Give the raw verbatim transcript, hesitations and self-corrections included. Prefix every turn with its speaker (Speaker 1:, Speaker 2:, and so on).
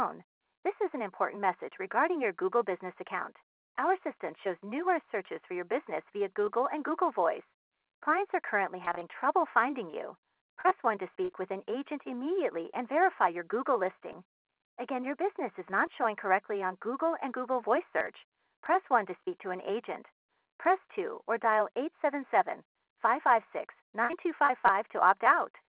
Speaker 1: phone. This is an important message regarding your Google Business account. Our assistant shows numerous searches for your business via Google and Google Voice. Clients are currently having trouble finding you. Press one to speak with an agent immediately and verify your Google listing. Again, your business is not showing correctly on Google and Google Voice search. Press one to speak to an agent. Press two or dial eight seven seven, five five six, nine two five five to opt out.